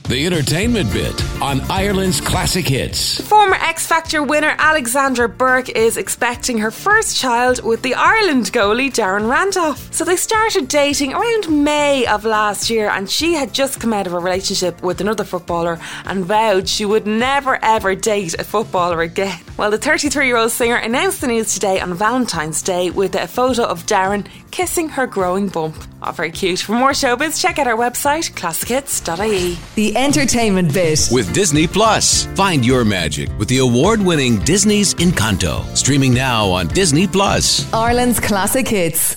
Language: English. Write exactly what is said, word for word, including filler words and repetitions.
The entertainment bit on Ireland's Classic Hits. Former X Factor winner Alexandra Burke is expecting her first child with the Ireland goalie Darren Randolph. So they started dating around May of last year, and she had just come out of a relationship with another footballer and vowed she would never ever date a footballer again. Well, the thirty-three-year-old singer announced the news today on Valentine's Day with a photo of Darren kissing her growing bump. Oh, very cute. For more showbiz, check out our website, classic hits dot I E. The entertainment bit with Disney Plus. Find your magic with the award-winning Disney's Encanto. Streaming now on Disney Plus. Ireland's Classic Hits.